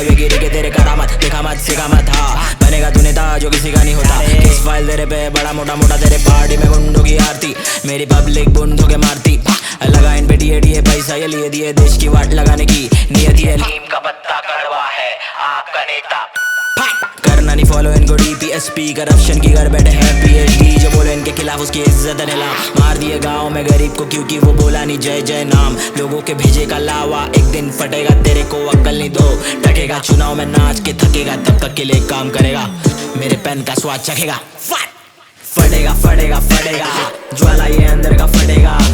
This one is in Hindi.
पे गिरी के तेरे करामत देखा मत सिखा मत। हाँ बनेगा तू नेता जो किसी का नहीं होता। किस फाइल तेरे पे बड़ा मोटा मोटा तेरे पार्टी में गुंडों की आरती मेरी पब्लिक बुंडों के मारती। लगा इन पे डीए पैसा ये लिए दिए देश की वाट लगाने की नियत है। नीम का पत्ता कड़वा है आपका नेता करना नहीं फॉलो इनको डीपीएसपी करप्शन की घर बैठे है पीएचडी जो बोले इनके खिलाफ उसकी इज्जत नीलाम मार दिए गाँव में गरीब को क्योंकि वो बोला नहीं जय जय नाम। लोगों के भेजे का लावा एक दिन फटेगा तेरे को अक्ल नहीं दो टकेगा चुनाव में नाच के थकेगा तब तक के लिए काम करेगा मेरे पेन का स्वाद चखेगा। फटेगा फटेगा फटेगा ज्वाला ये अंदर का फटेगा